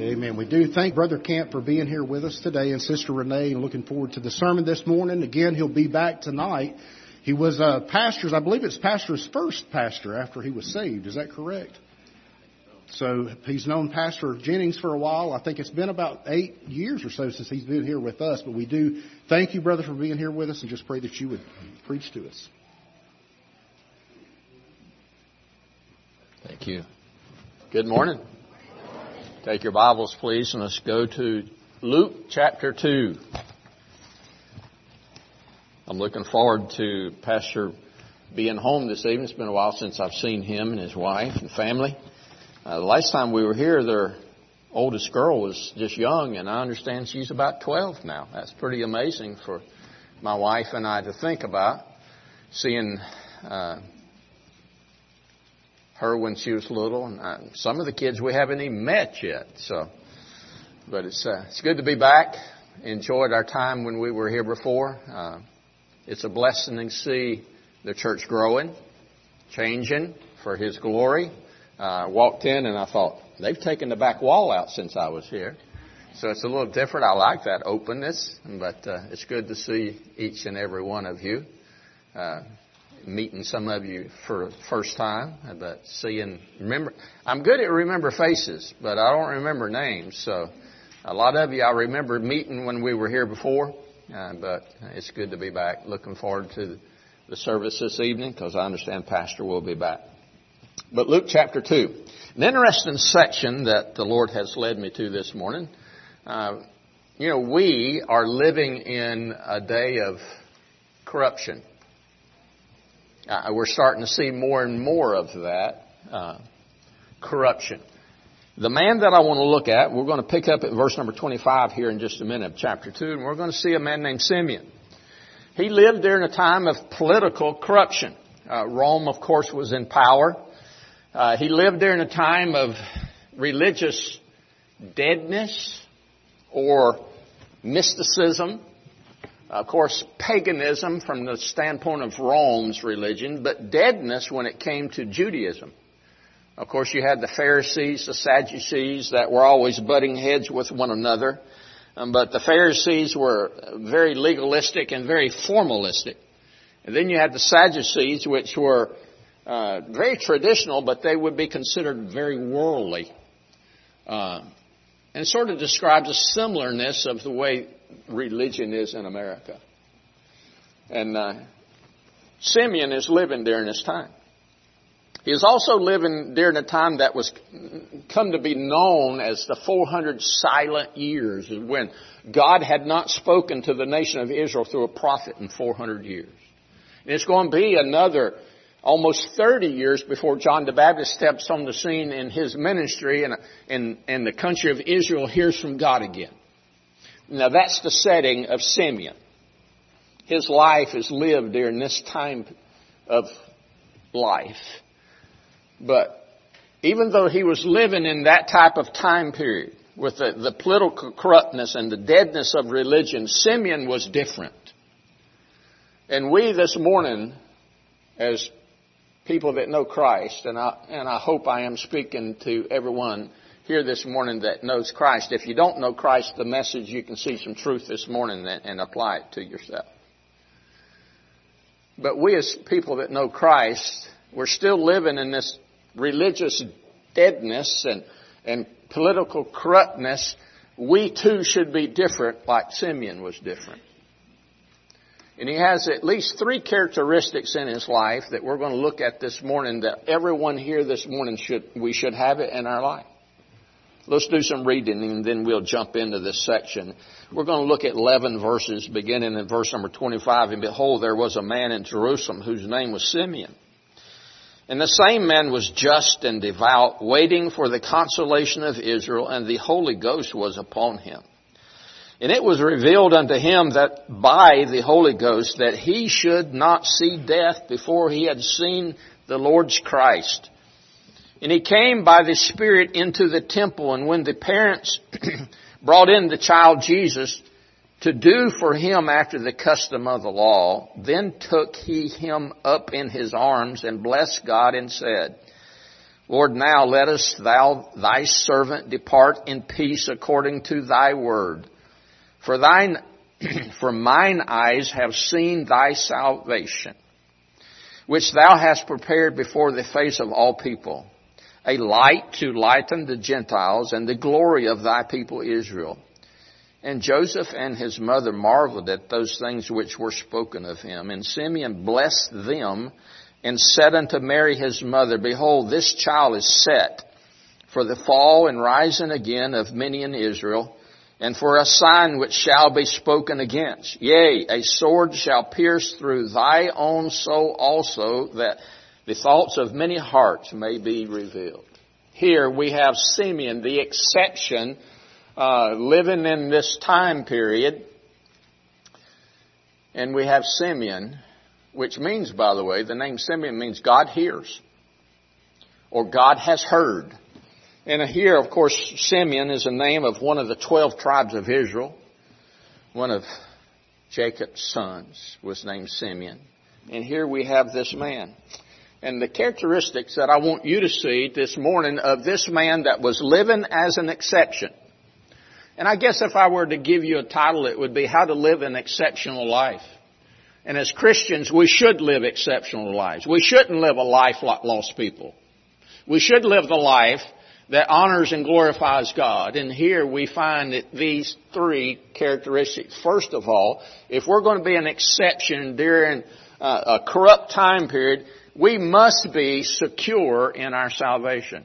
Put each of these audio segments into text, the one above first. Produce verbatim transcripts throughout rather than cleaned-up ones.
Amen. We do thank Brother Camp for being here with us today and Sister Renee, and looking forward to the sermon this morning. Again, he'll be back tonight. He was uh, pastor's, I believe it's pastor's first pastor after he was saved. Is that correct? So he's known Pastor Jennings for a while. I think it's been about eight years or so since he's been here with us. But we do thank you, brother, for being here with us, and just pray that you would preach to us. Thank you. Good morning. Take your Bibles, please, and let's go to Luke chapter two. I'm looking forward to Pastor being home this evening. It's been a while since I've seen him and his wife and family. Uh, the last time we were here, their oldest girl was just young, and I understand she's about twelve now. That's pretty amazing for my wife and I to think about, seeing uh, her when she was little, and uh, some of the kids we haven't even met yet. So, but it's uh, it's good to be back. Enjoyed our time when we were here before. Uh, it's a blessing to see the church growing, changing for His glory. I uh, walked in and I thought, they've taken the back wall out since I was here. So it's a little different. I like that openness, but uh, it's good to see each and every one of you. Uh, meeting some of you for the first time, but seeing, remember, I'm good at remember faces, but I don't remember names. So a lot of you I remember meeting when we were here before, uh, but it's good to be back. Looking forward to the service this evening because I understand Pastor will be back. But Luke chapter two, an interesting section that the Lord has led me to this morning. Uh, you know, we are living in a day of corruption. Uh, we're starting to see more and more of that uh, corruption. The man that I want to look at, we're going to pick up at verse number twenty-five here in just a minute of chapter two, and we're going to see a man named Simeon. He lived during a time of political corruption. Uh, Rome, of course, was in power. Uh, he lived during a time of religious deadness or mysticism. Of course, paganism from the standpoint of Rome's religion, but deadness when it came to Judaism. Of course, you had the Pharisees, the Sadducees that were always butting heads with one another. Um, but the Pharisees were very legalistic and very formalistic. And then you had the Sadducees, which were uh, very traditional, but they would be considered very worldly. Uh, and it sort of describes a similarness of the way religion is in America. And uh, Simeon is living during this time. He is also living during a time that was come to be known as the four hundred silent years, when God had not spoken to the nation of Israel through a prophet in four hundred years. And it's going to be another almost thirty years before John the Baptist steps on the scene in his ministry, and, and, and the country of Israel hears from God again. Now that's the setting of Simeon. His life is lived during this time of life. But even though he was living in that type of time period, with the, the political corruptness and the deadness of religion, Simeon was different. And we this morning, as people that know Christ, and I, and I hope I am speaking to everyone here this morning that knows Christ. If you don't know Christ, the message, you can see some truth this morning and, and apply it to yourself. But we as people that know Christ, we're still living in this religious deadness and, and political corruptness. We too should be different, like Simeon was different. And he has at least three characteristics in his life that we're going to look at this morning, that everyone here this morning should, we should have it in our life. Let's do some reading and then we'll jump into this section. We're going to look at eleven verses beginning in verse number twenty-five. And behold, there was a man in Jerusalem whose name was Simeon. And the same man was just and devout, waiting for the consolation of Israel, and the Holy Ghost was upon him. And it was revealed unto him that by the Holy Ghost that he should not see death before he had seen the Lord's Christ. And he came by the Spirit into the temple, and when the parents brought in the child Jesus to do for him after the custom of the law, then took he him up in his arms and blessed God and said, Lord, now lettest thou thy servant depart in peace according to thy word. For thine, for mine eyes have seen thy salvation, which thou hast prepared before the face of all people, a light to lighten the Gentiles and the glory of thy people Israel. And Joseph and his mother marveled at those things which were spoken of him. And Simeon blessed them and said unto Mary his mother, Behold, this child is set for the fall and rising again of many in Israel, and for a sign which shall be spoken against. Yea, a sword shall pierce through thy own soul also, that the thoughts of many hearts may be revealed. Here we have Simeon, the exception, uh, living in this time period. And we have Simeon, which means, by the way, the name Simeon means God hears, or God has heard. And here, of course, Simeon is a name of one of the twelve tribes of Israel. One of Jacob's sons was named Simeon. And here we have this man. And the characteristics that I want you to see this morning of this man that was living as an exception. And I guess if I were to give you a title, it would be How to Live an Exceptional Life. And as Christians, we should live exceptional lives. We shouldn't live a life like lost people. We should live the life that honors and glorifies God. And here we find that these three characteristics. First of all, if we're going to be an exception during uh, a corrupt time period, we must be secure in our salvation.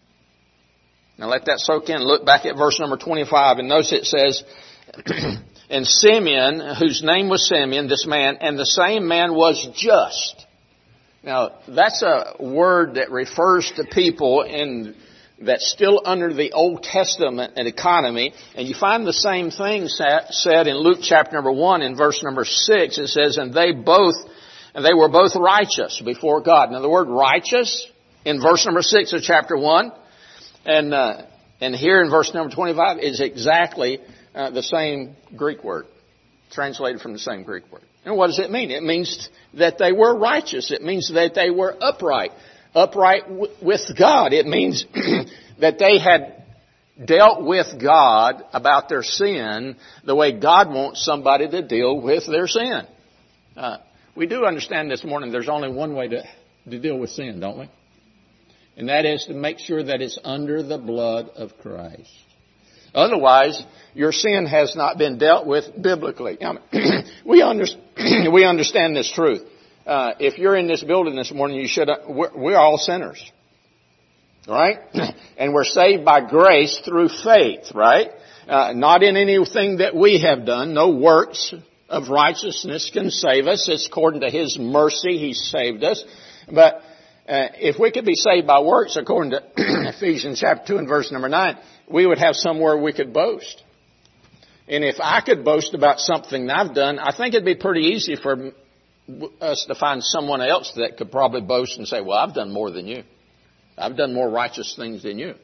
Now let that soak in. Look back at verse number twenty-five, and notice it says, And Simeon, whose name was Simeon, this man, and the same man was just. Now, that's a word that refers to people in that's still under the Old Testament economy. And you find the same thing said in Luke chapter number one in verse number six. It says, and they both, and they were both righteous before God. Now the word righteous in verse number six of chapter one and, uh, and here in verse number twenty-five is exactly uh, the same Greek word, translated from the same Greek word. And what does it mean? It means that they were righteous. It means that they were upright. Upright w- with God. It means that they had dealt with God about their sin the way God wants somebody to deal with their sin. Uh, we do understand this morning there's only one way to, to deal with sin, don't we? And that is to make sure that it's under the blood of Christ. Otherwise, your sin has not been dealt with biblically. I mean, we, under, we understand this truth. Uh, if you're in this building this morning, you should, we're, we're all sinners. Right? And we're saved by grace through faith, right? Uh, not in anything that we have done. No works of righteousness can save us. It's according to His mercy He saved us. But uh, if we could be saved by works, according to Ephesians chapter two and verse number nine, we would have somewhere we could boast. And if I could boast about something that I've done, I think it'd be pretty easy for us to find someone else that could probably boast and say, well, I've done more than you. I've done more righteous things than you.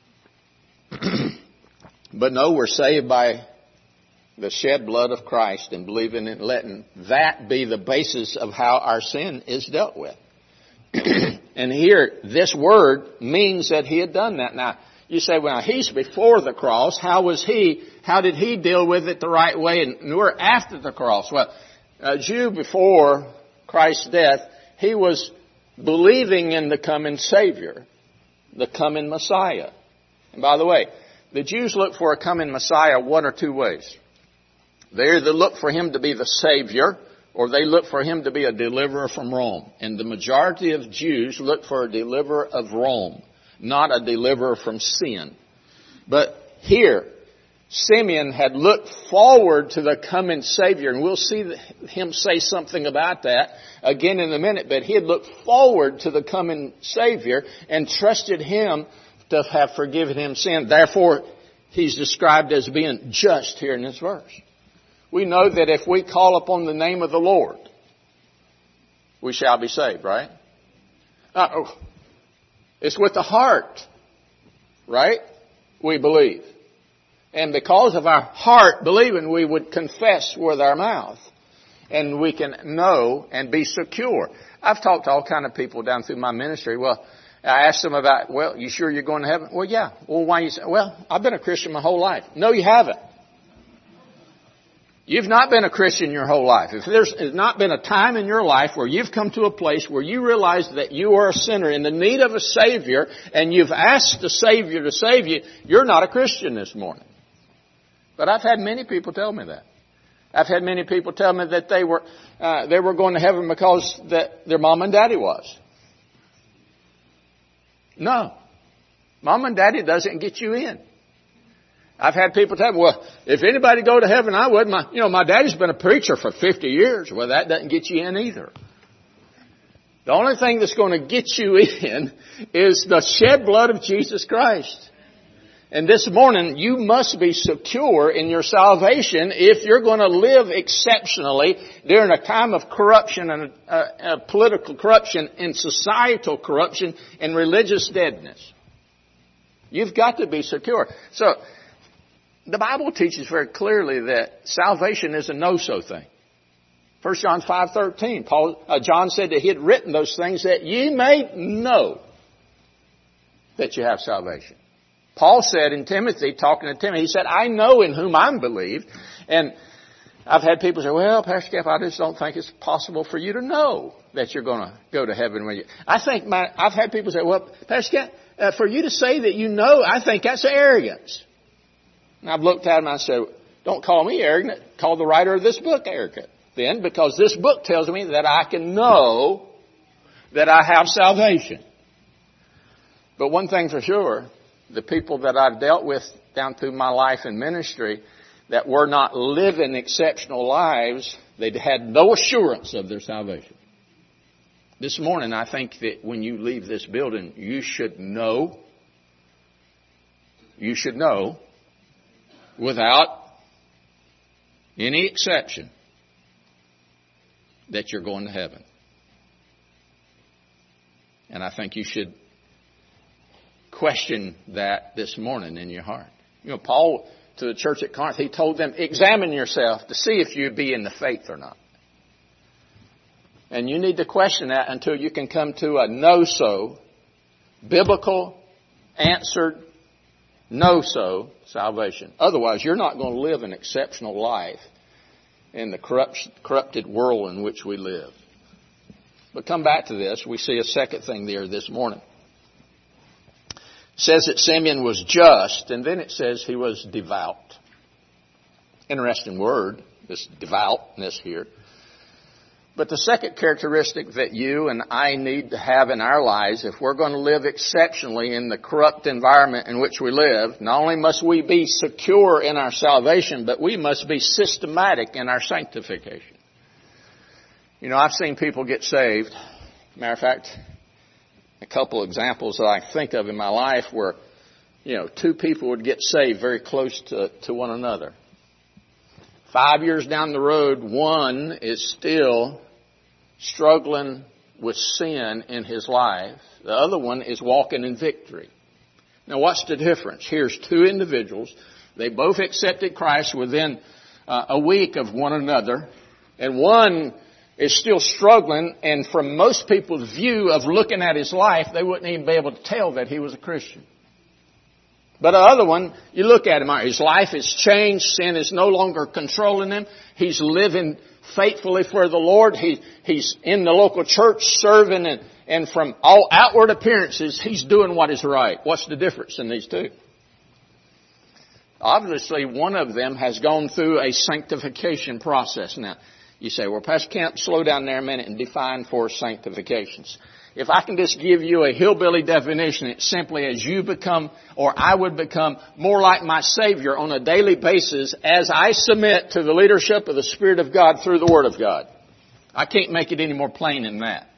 But no, we're saved by the shed blood of Christ and believing and letting that be the basis of how our sin is dealt with. And here, this word means that He had done that. Now, you say, well, He's before the cross. How was He, how did He deal with it the right way? And we're after the cross. Well, a Jew before Christ's death, he was believing in the coming Savior, the coming Messiah. And by the way, the Jews look for a coming Messiah one or two ways. They either look for Him to be the Savior, or they look for Him to be a deliverer from Rome. And the majority of Jews look for a deliverer of Rome, not a deliverer from sin. But here, Simeon had looked forward to the coming Savior, and we'll see him say something about that again in a minute, but he had looked forward to the coming Savior and trusted Him to have forgiven him sin. Therefore, he's described as being just here in this verse. We know that if we call upon the name of the Lord, we shall be saved, right? Uh, it's with the heart, right? We believe. And because of our heart believing, we would confess with our mouth. And we can know and be secure. I've talked to all kind of people down through my ministry. Well, I asked them about, well, you sure you're going to heaven? Well, yeah. Well, why you say, well, I've been a Christian my whole life. No, you haven't. You've not been a Christian your whole life. If there's not been a time in your life where you've come to a place where you realize that you are a sinner in the need of a Savior and you've asked the Savior to save you, you're not a Christian this morning. But I've had many people tell me that. I've had many people tell me that they were uh, they were going to heaven because that their mom and daddy was. No. Mom and daddy doesn't get you in. I've had people tell me, well, if anybody go to heaven, I would. My, you know, my daddy's been a preacher for fifty years. Well, that doesn't get you in either. The only thing that's going to get you in is the shed blood of Jesus Christ. And this morning, you must be secure in your salvation if you're going to live exceptionally during a time of corruption and uh, uh, political corruption and societal corruption and religious deadness. You've got to be secure. So, the Bible teaches very clearly that salvation is a no-so thing. First John five thirteen, Paul, uh, John said that he had written those things that ye may know that you have salvation. Paul said in Timothy, talking to Timothy, he said, I know in whom I'm believed. And I've had people say, well, Pastor Cap, I just don't think it's possible for you to know that you're going to go to heaven when you... I think my, I've had people say, well, Pastor Cap, uh, for you to say that you know, I think that's arrogance. And I've looked at him and I said, don't call me arrogant. Call the writer of this book arrogant then, because this book tells me that I can know that I have salvation. But one thing for sure, the people that I've dealt with down through my life and ministry that were not living exceptional lives, they had no assurance of their salvation. This morning, I think that when you leave this building, you should know, you should know, without any exception, that you're going to heaven. And I think you should question that this morning in your heart. You know, Paul, to the church at Corinth, he told them, examine yourself to see if you be in the faith or not. And you need to question that until you can come to a no-so, biblical, answered, no-so salvation. Otherwise, you're not going to live an exceptional life in the corrupt, corrupted world in which we live. But come back to this. We see a second thing there this morning. It says that Simeon was just, and then it says he was devout. Interesting word, this devoutness here. But the second characteristic that you and I need to have in our lives, if we're going to live exceptionally in the corrupt environment in which we live, not only must we be secure in our salvation, but we must be systematic in our sanctification. You know, I've seen people get saved. Matter of fact, a couple of examples that I think of in my life where, you know, two people would get saved very close to, to one another. Five years down the road, one is still struggling with sin in his life. The other one is walking in victory. Now, what's the difference? Here's two individuals. They both accepted Christ within uh, a week of one another. And one is still struggling, and from most people's view of looking at his life, they wouldn't even be able to tell that he was a Christian. But the other one, you look at him, his life has changed. Sin is no longer controlling him. He's living faithfully for the Lord. He, he's in the local church serving, and, and from all outward appearances, he's doing what is right. What's the difference in these two? Obviously, one of them has gone through a sanctification process. Now, you say, well, Pastor Camp, slow down there a minute and define for sanctifications. If I can just give you a hillbilly definition, it's simply as you become, or I would become, more like my Savior on a daily basis as I submit to the leadership of the Spirit of God through the Word of God. I can't make it any more plain than that.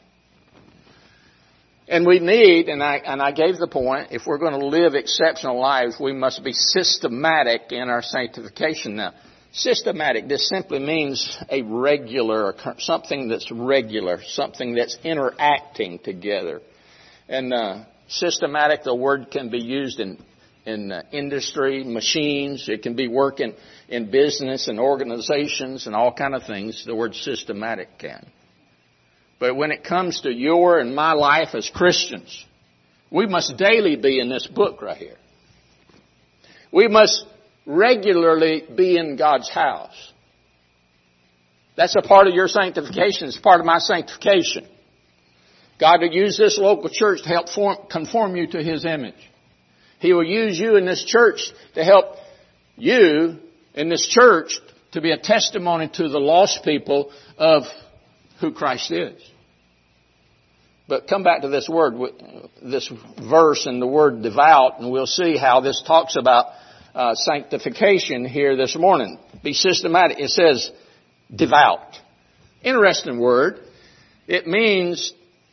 And we need, and I, and I gave the point, if we're going to live exceptional lives, we must be systematic in our sanctification. Now, systematic, this simply means a regular, something that's regular, something that's interacting together. And uh, systematic, the word can be used in in uh, industry, machines. It can be working in business and organizations and all kind of things. The word systematic can. But when it comes to your and my life as Christians, We must daily be in this book right here. We must regularly be in God's house. That's a part of your sanctification. It's part of my sanctification. God will use this local church to help form, conform you to His image. He will use you in this church to help you in this church to be a testimony to the lost people of who Christ is. But come back to this word, this verse and the word devout, and we'll see how this talks about uh, sanctification here this morning. Be systematic. It says devout. Interesting word. It means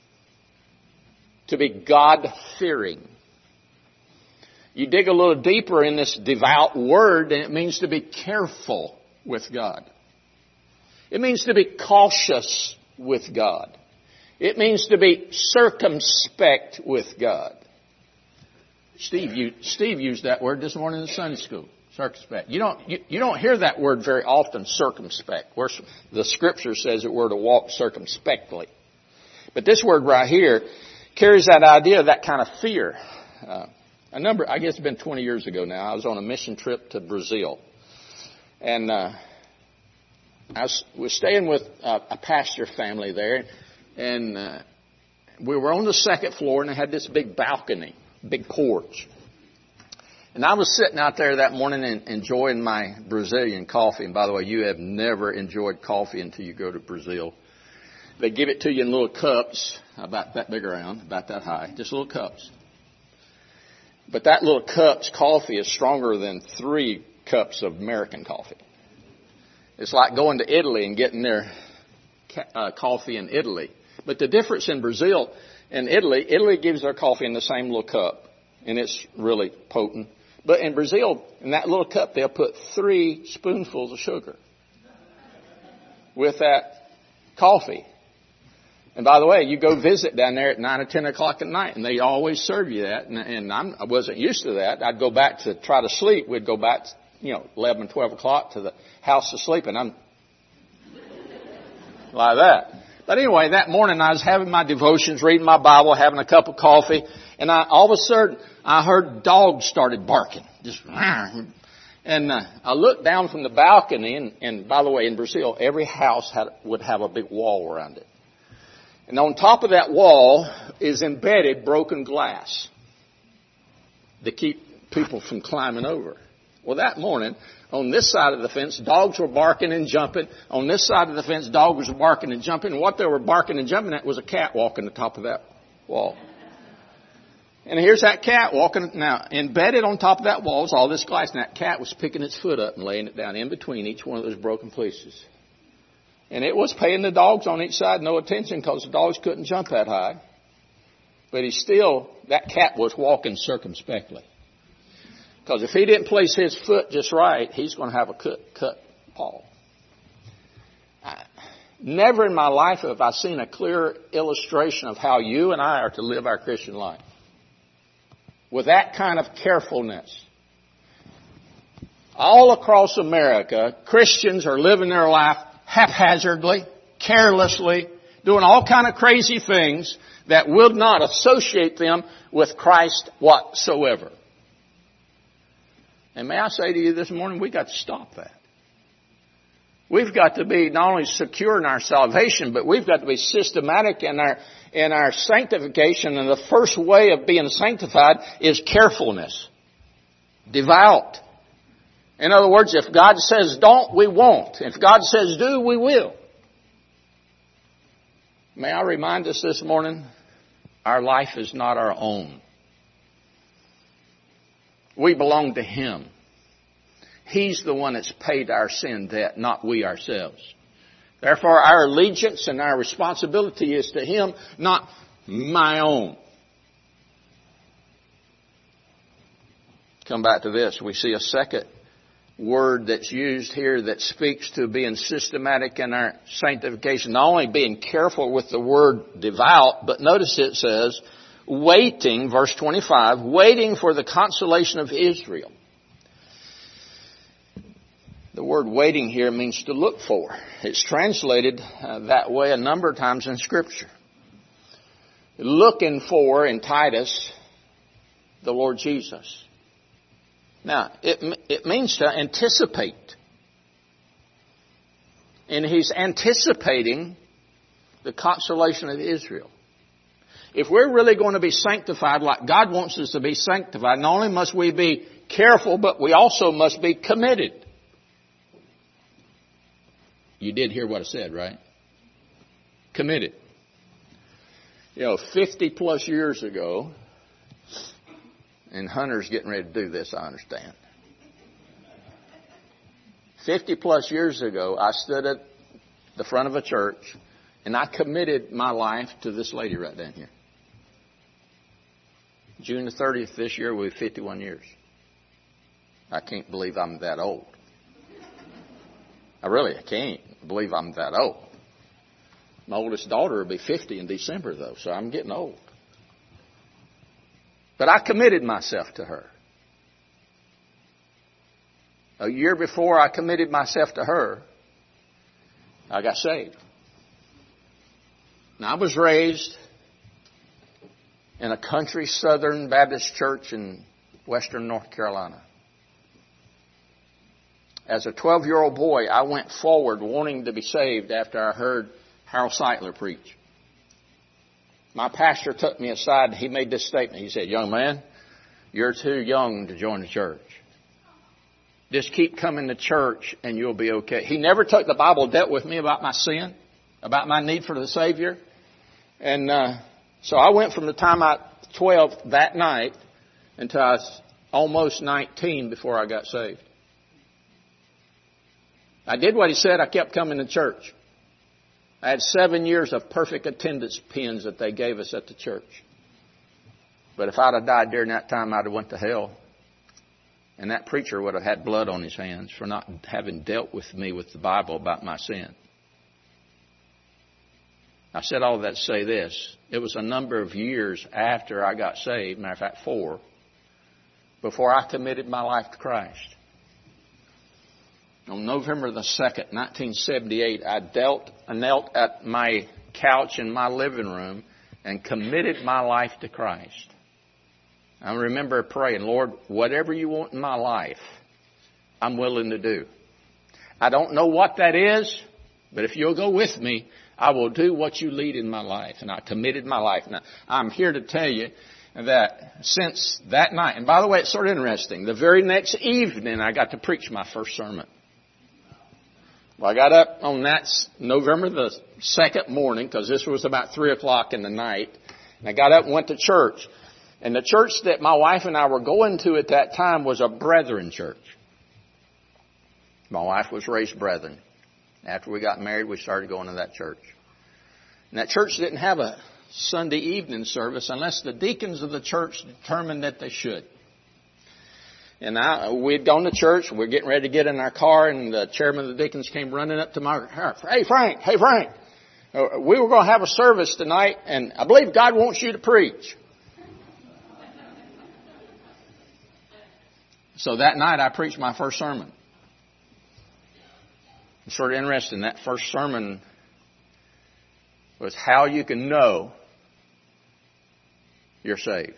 to be God-fearing. You dig a little deeper in this devout word, and it means to be careful with God. It means to be cautious with God. It means to be circumspect with God. Steve, you, Steve used that word this morning in Sunday school. Circumspect. You don't, you, you don't hear that word very often, circumspect. Where the Scripture says that we're to walk circumspectly. But this word right here carries that idea of that kind of fear. Uh, a number, I guess it's been twenty years ago now. I was on a mission trip to Brazil. And uh, I was, was staying with a, a pastor family there. And uh, we were on the second floor, and they had this big balcony, big porch. And I was sitting out there that morning and enjoying my Brazilian coffee. And by the way, you have never enjoyed coffee until you go to Brazil. They give it to you in little cups, about that big around, about that high, just little cups. But that little cup's coffee is stronger than three cups of American coffee. It's like going to Italy and getting their uh, coffee in Italy. But the difference in Brazil and Italy, Italy gives their coffee in the same little cup, and it's really potent. But in Brazil, in that little cup, they'll put three spoonfuls of sugar with that coffee. And by the way, you go visit down there at nine or ten o'clock at night, and they always serve you that. And, and I'm, I wasn't used to that. I'd go back to try to sleep. We'd go back, you know, eleven, twelve o'clock to the house to sleep, and I'm like that. But anyway, that morning I was having my devotions, reading my Bible, having a cup of coffee, and I, all of a sudden I heard dogs started barking. Just, and uh, I looked down from the balcony, and, and by the way, in Brazil, every house had, would have a big wall around it. And on top of that wall is embedded broken glass to keep people from climbing over. Well, that morning, on this side of the fence, dogs were barking and jumping. On this side of the fence, dogs were barking and jumping. And what they were barking and jumping at was a cat walking the top of that wall. And here's that cat walking. Now, embedded on top of that wall is all this glass. And that cat was picking its foot up and laying it down in between each one of those broken pieces. And it was paying the dogs on each side no attention because the dogs couldn't jump that high. But he still, that cat was walking circumspectly. Because if he didn't place his foot just right, he's going to have a cut, cut paw. I, never in my life have I seen a clear illustration of how you and I are to live our Christian life. With that kind of carefulness. All across America, Christians are living their life haphazardly, carelessly, doing all kind of crazy things that will not associate them with Christ whatsoever. And may I say to you this morning, we've got to stop that. We've got to be not only secure in our salvation, but we've got to be systematic in our in our sanctification. And the first way of being sanctified is carefulness. Devout. In other words, if God says don't, we won't. If God says do, we will. May I remind us this morning, our life is not our own. We belong to Him. He's the one that's paid our sin debt, not we ourselves. Therefore, our allegiance and our responsibility is to Him, not my own. Come back to this. We see a second word that's used here that speaks to being systematic in our sanctification. Not only being careful with the word devout, but notice it says, waiting, verse twenty-five, waiting for the consolation of Israel. The word waiting here means to look for. It's translated uh, that way a number of times in Scripture. Looking for in Titus the Lord Jesus. Now, it, it means to anticipate. And He's anticipating the consolation of Israel. If we're really going to be sanctified like God wants us to be sanctified, not only must we be careful, but we also must be committed. You did hear what I said, right? Committed. You know, fifty plus years ago, and Hunter's getting ready to do this, I understand. fifty plus years ago, I stood at the front of a church and I committed my life to this lady right down here. June the thirtieth this year will be fifty-one years. I can't believe I'm that old. I really I can't believe I'm that old. My oldest daughter will be fifty in December, though, so I'm getting old. But I committed myself to her. A year before I committed myself to her, I got saved. Now, I was raised in a country Southern Baptist church in western North Carolina. As a twelve-year-old boy, I went forward wanting to be saved after I heard Harold Sightler preach. My pastor took me aside and he made this statement. He said, "Young man, you're too young to join the church. Just keep coming to church and you'll be okay." He never took the Bible, dealt with me about my sin, about my need for the Savior. And uh, so I went from the time I was twelve that night until I was almost nineteen before I got saved. I did what he said. I kept coming to church. I had seven years of perfect attendance pins that they gave us at the church. But if I'd have died during that time, I'd have went to hell. And that preacher would have had blood on his hands for not having dealt with me with the Bible about my sin. I said all that to say this. It was a number of years after I got saved, matter of fact, four, before I committed my life to Christ. On November the second, nineteen seventy-eight, I dealt, I knelt at my couch in my living room and committed my life to Christ. I remember praying, "Lord, whatever you want in my life, I'm willing to do. I don't know what that is, but if you'll go with me, I will do what you lead in my life." And I committed my life. Now, I'm here to tell you that since that night, and by the way, it's sort of interesting, the very next evening I got to preach my first sermon. Well, I got up on that November the second morning, because this was about three o'clock in the night, and I got up and went to church. And the church that my wife and I were going to at that time was a Brethren church. My wife was raised Brethren. After we got married, we started going to that church. And that church didn't have a Sunday evening service unless the deacons of the church determined that they should. And I, we'd gone to church. We were getting ready to get in our car, and the chairman of the deacons came running up to my car. "Hey, Frank, hey, Frank, we were going to have a service tonight, and I believe God wants you to preach." So that night I preached my first sermon. It's sort of interesting. That first sermon was how you can know you're saved.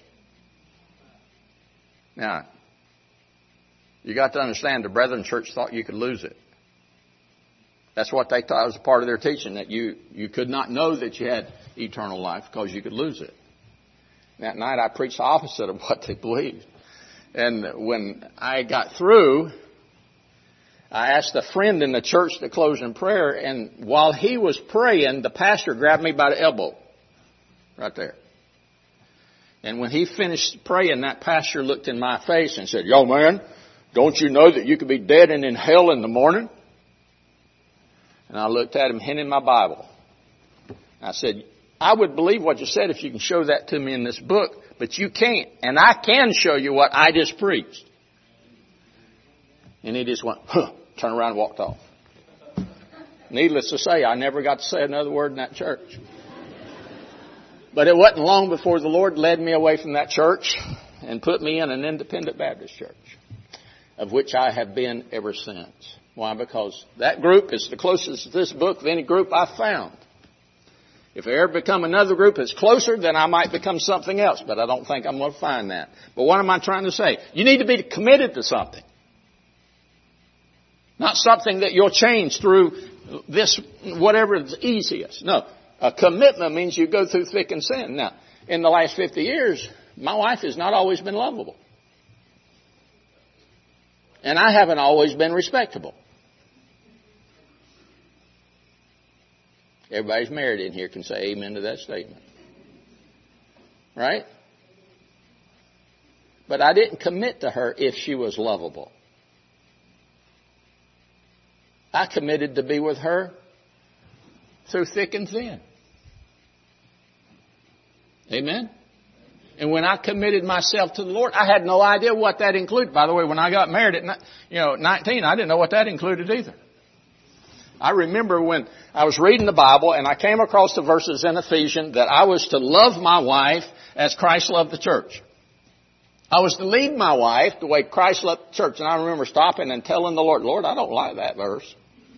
Now, you got to understand the Brethren Church thought you could lose it. That's what they thought was a part of their teaching, that you, you could not know that you had eternal life because you could lose it. That night I preached the opposite of what they believed. And when I got through, I asked a friend in the church to close in prayer, and while he was praying, the pastor grabbed me by the elbow, right there. And when he finished praying, that pastor looked in my face and said, "Young man, don't you know that you could be dead and in hell in the morning?" And I looked at him, handing my Bible. I said, "I would believe what you said if you can show that to me in this book, but you can't. And I can show you what I just preached." And he just went, huh, turned around and walked off. Needless to say, I never got to say another word in that church. But it wasn't long before the Lord led me away from that church and put me in an independent Baptist church, of which I have been ever since. Why? Because that group is the closest to this book of any group I've found. If I ever become another group that's closer, then I might become something else. But I don't think I'm going to find that. But what am I trying to say? You need to be committed to something. Not something that you'll change through this, whatever is easiest. No. A commitment means you go through thick and thin. Now, in the last fifty years, my wife has not always been lovable. And I haven't always been respectable. Everybody's married in here can say amen to that statement. Right? But I didn't commit to her if she was lovable. I committed to be with her through thick and thin. Amen? And when I committed myself to the Lord, I had no idea what that included. By the way, when I got married at you know nineteen, I didn't know what that included either. I remember when I was reading the Bible and I came across the verses in Ephesians that I was to love my wife as Christ loved the church. I was to lead my wife the way Christ loved the church. And I remember stopping and telling the Lord, Lord, I don't like that verse.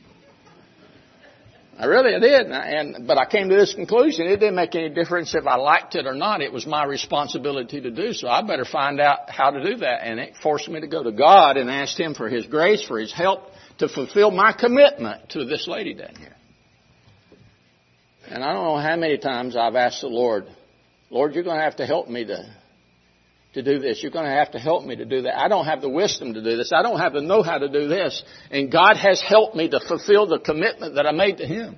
I really did. And, but I came to this conclusion. It didn't make any difference if I liked it or not. It was my responsibility to do so. I better find out how to do that. And it forced me to go to God and ask Him for His grace, for His help to fulfill my commitment to this lady down here. And I don't know how many times I've asked the Lord, Lord, you're going to have to help me to, to do this. You're going to have to help me to do that. I don't have the wisdom to do this. I don't have the know how to do this. And God has helped me to fulfill the commitment that I made to Him.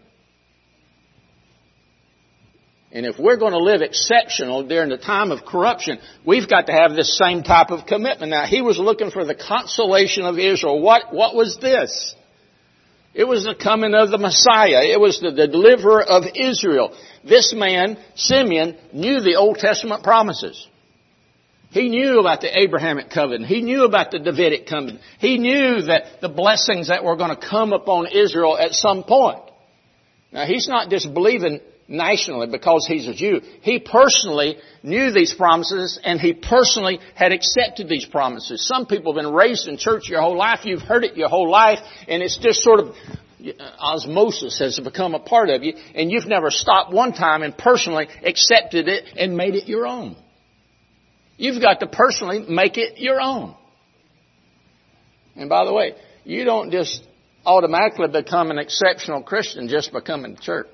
And if we're going to live exceptional during the time of corruption, we've got to have this same type of commitment. Now, he was looking for the consolation of Israel. What, what was this? It was the coming of the Messiah. It was the, the deliverer of Israel. This man, Simeon, knew the Old Testament promises. He knew about the Abrahamic covenant. He knew about the Davidic covenant. He knew that the blessings that were going to come upon Israel at some point. Now, he's not just believing nationally because he's a Jew. He personally knew these promises and he personally had accepted these promises. Some people have been raised in church your whole life. You've heard it your whole life and it's just sort of osmosis has become a part of you and you've never stopped one time and personally accepted it and made it your own. You've got to personally make it your own. And by the way, you don't just automatically become an exceptional Christian just by coming to church.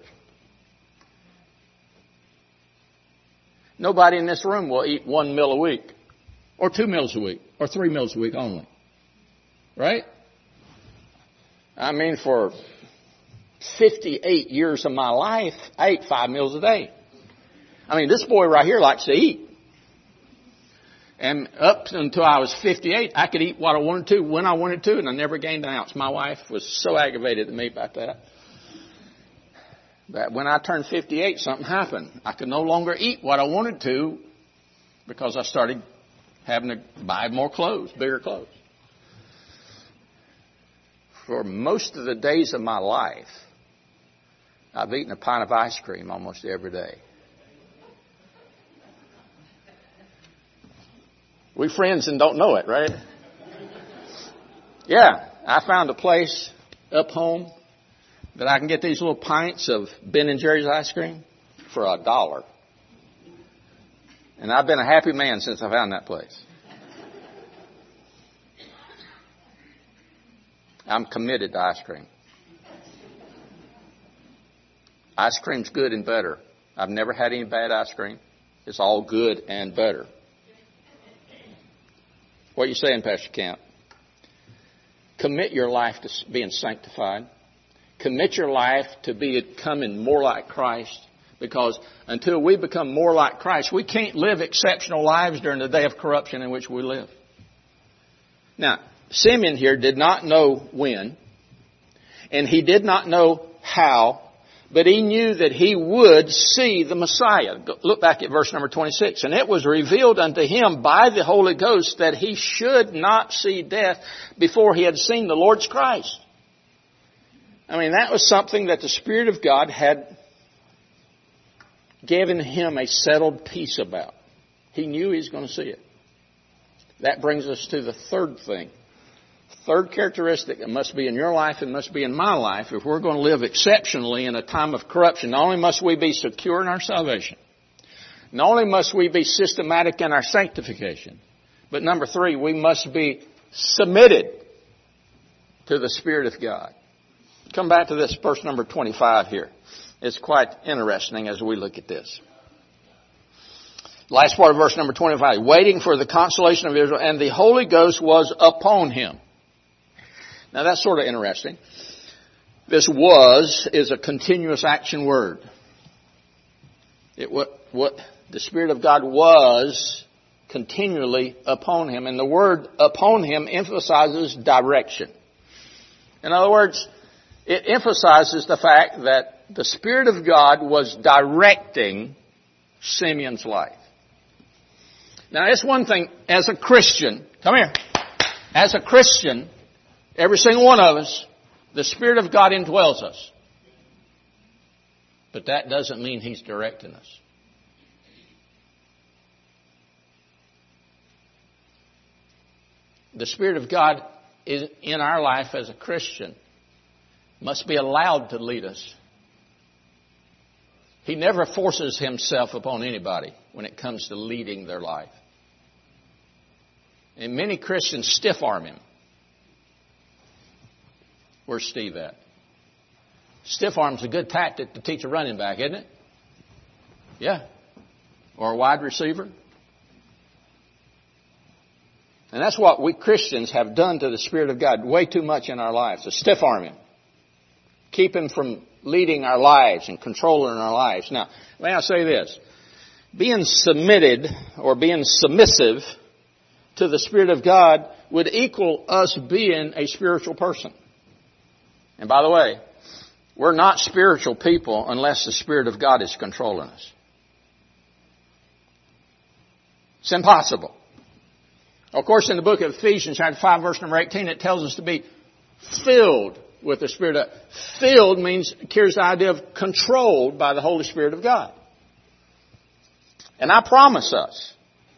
Nobody in this room will eat one meal a week, or two meals a week, or three meals a week only. Right? I mean, for fifty-eight years of my life, I ate five meals a day. I mean, this boy right here likes to eat. And up until I was fifty-eight, I could eat what I wanted to, when I wanted to, and I never gained an ounce. My wife was so aggravated at me about that. But when I turned fifty-eight, something happened. I could no longer eat what I wanted to because I started having to buy more clothes, bigger clothes. For most of the days of my life, I've eaten a pint of ice cream almost every day. We friends and don't know it, right? Yeah, I found a place up home that I can get these little pints of Ben and Jerry's ice cream for a dollar. And I've been a happy man since I found that place. I'm committed to ice cream. Ice cream's good and better. I've never had any bad ice cream. It's all good and better. What are you saying, Pastor Camp? Commit your life to being sanctified. Commit your life to becoming more like Christ. Because until we become more like Christ, we can't live exceptional lives during the day of corruption in which we live. Now, Simeon here did not know when, and he did not know how, but he knew that he would see the Messiah. Look back at verse number twenty-six. And it was revealed unto him by the Holy Ghost that he should not see death before he had seen the Lord's Christ. I mean, that was something that the Spirit of God had given him a settled peace about. He knew he was going to see it. That brings us to the third thing Third characteristic that must be in your life and must be in my life if we're going to live exceptionally in a time of corruption. Not only must we be secure in our salvation, not only must we be systematic in our sanctification, but number three, we must be submitted to the Spirit of God. Come back to this verse number twenty-five here. It's quite interesting as we look at this. Last part of verse number twenty-five. Waiting for the consolation of Israel, and the Holy Ghost was upon him. Now that's sort of interesting. This was is a continuous action word. It what what the Spirit of God was continually upon him. And the word upon him emphasizes direction. In other words, it emphasizes the fact that the Spirit of God was directing Simeon's life. Now, it's one thing as a Christian, come here, as a Christian, every single one of us, the Spirit of God indwells us. But that doesn't mean He's directing us. The Spirit of God is in our life as a Christian must be allowed to lead us. He never forces Himself upon anybody when it comes to leading their life. And many Christians stiff-arm Him. Where's Steve at? Stiff-arm's a good tactic to teach a running back, isn't it? Yeah. Or a wide receiver. And that's what we Christians have done to the Spirit of God way too much in our lives, to stiff-arm Him. Keep Him from leading our lives and controlling our lives. Now, may I say this? Being submitted or being submissive to the Spirit of God would equal us being a spiritual person. And by the way, we're not spiritual people unless the Spirit of God is controlling us. It's impossible. Of course, in the book of Ephesians, chapter five, verse number eighteen, it tells us to be filled with the Spirit of God. Filled means, carries the idea of controlled by the Holy Spirit of God. And I promise us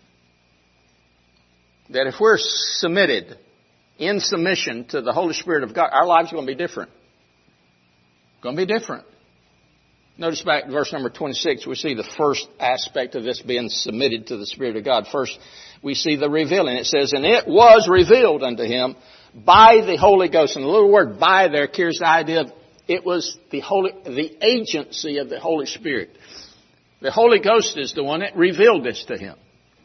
that if we're submitted, in submission to the Holy Spirit of God, our lives are going to be different. Going to be different. Notice back in verse number twenty-six, we see the first aspect of this being submitted to the Spirit of God. First, we see the revealing. It says, and it was revealed unto him by the Holy Ghost. And the little word by there carries the idea of it was the Holy, the agency of the Holy Spirit. The Holy Ghost is the one that revealed this to him.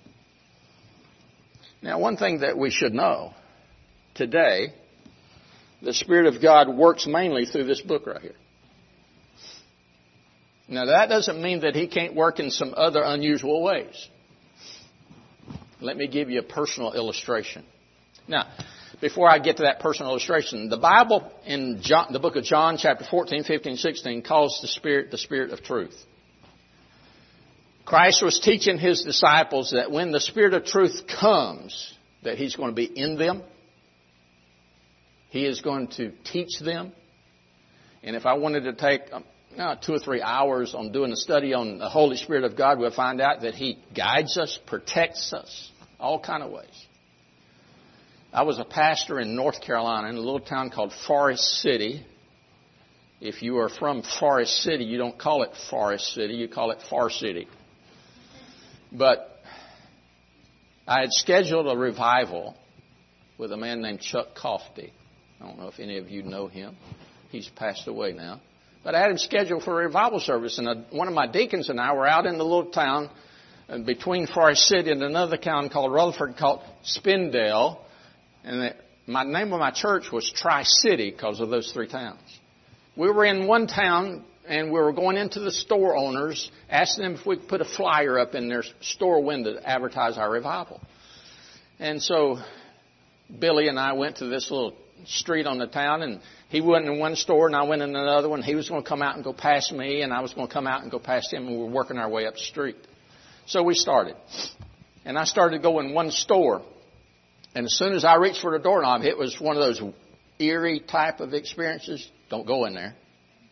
Now, one thing that we should know today, the Spirit of God works mainly through this book right here. Now, that doesn't mean that He can't work in some other unusual ways. Let me give you a personal illustration. Now, before I get to that personal illustration, the Bible in John, the book of John, chapter fourteen, fifteen, sixteen, calls the Spirit the Spirit of truth. Christ was teaching His disciples that when the Spirit of truth comes, that He's going to be in them. He is going to teach them. And if I wanted to take uh, two or three hours on doing a study on the Holy Spirit of God, we'll find out that He guides us, protects us, all kind of ways. I was a pastor in North Carolina in a little town called Forest City. If you are from Forest City, you don't call it Forest City, you call it Far City. But I had scheduled a revival with a man named Chuck Coffey. I don't know if any of you know him. He's passed away now. But I had him scheduled for a revival service. And a, one of my deacons and I were out in the little town between Forest City and another town called Rutherford called Spindale. And the, my name of my church was Tri-City because of those three towns. We were in one town and we were going into the store owners, asking them if we could put a flyer up in their store window to advertise our revival. And so Billy and I went to this little street on the town, and he went in one store and I went in another one. He was going to come out and go past me, and I was going to come out and go past him, and we were working our way up the street. So we started. And I started to go in one store. And as soon as I reached for the doorknob, it was one of those eerie type of experiences. Don't go in there.